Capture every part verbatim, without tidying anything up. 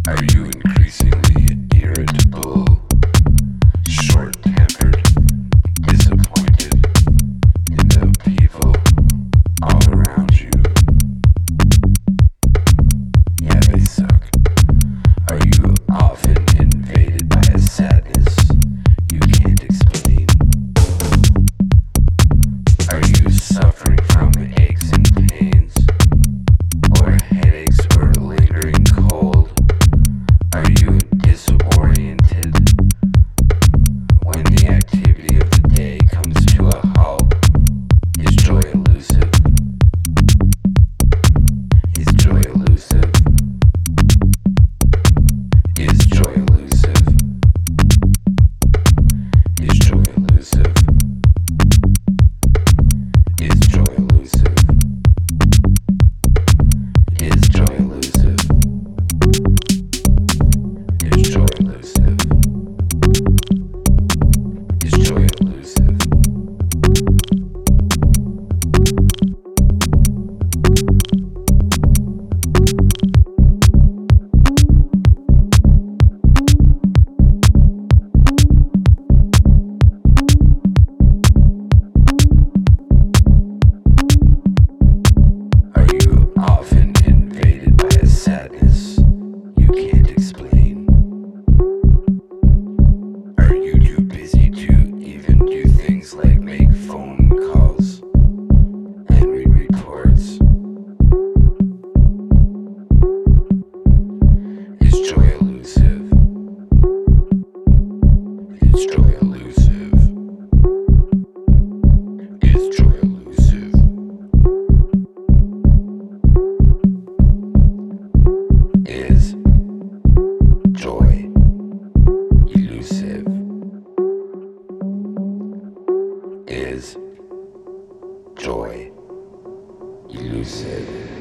Are you increasingly irritable, short-tempered, disappointed in the people all around you? Yeah, they suck. Are you often invaded by a sadness you can't explain? Are you suffering from aches and pains, or headaches, or lingering cold? Are you disoriented when the activity of the day comes to a halt? Is joy elusive? Is joy elusive? Is joy elusive? Is joy elusive? Is joy elusive? Is joy elusive? Is joy elusive? Is joy elusive? Are you often invaded by a sadness you can't explain? Are you too busy to even do things like make phone calls and read reports? Is joy elusive? Is joy elusive? Is joy elusive? Is joy elusive? Is joy elusive?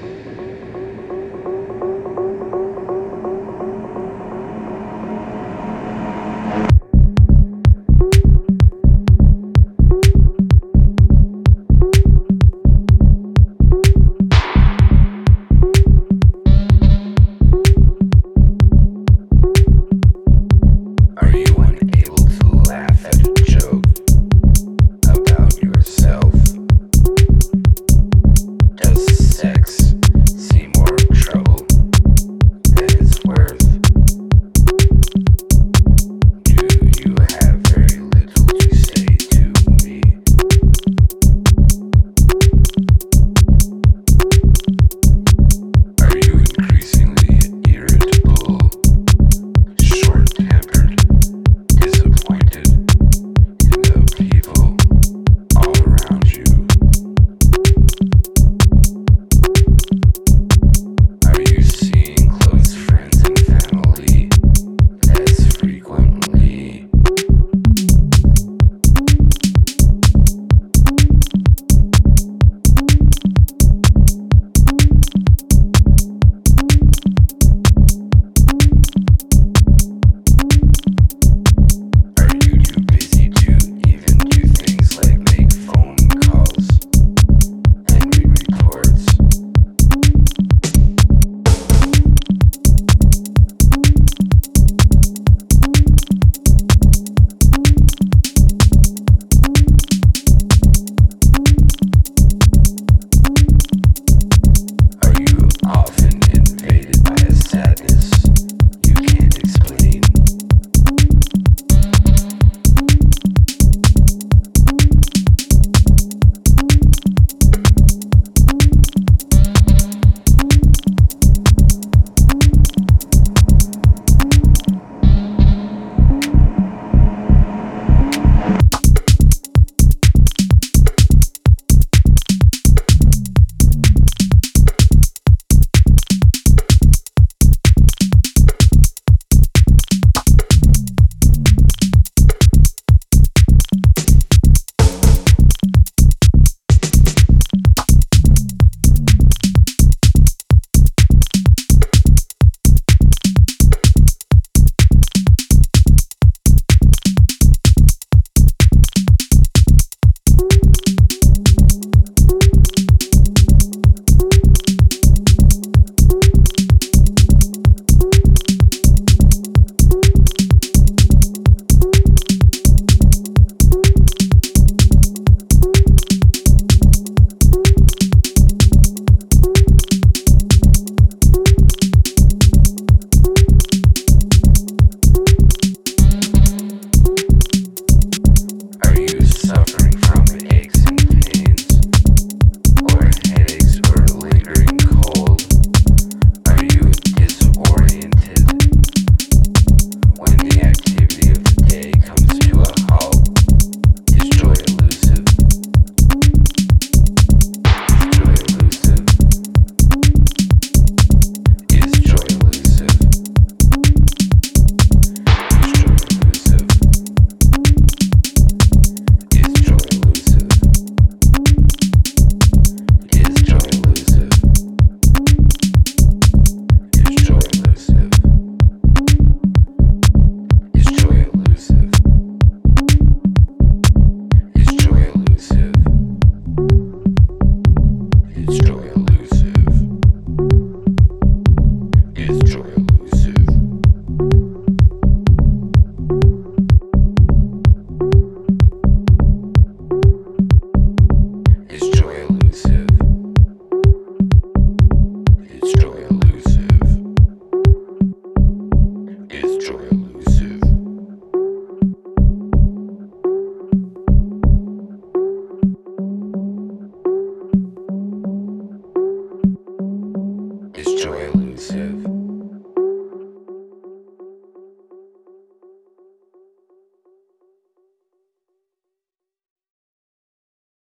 said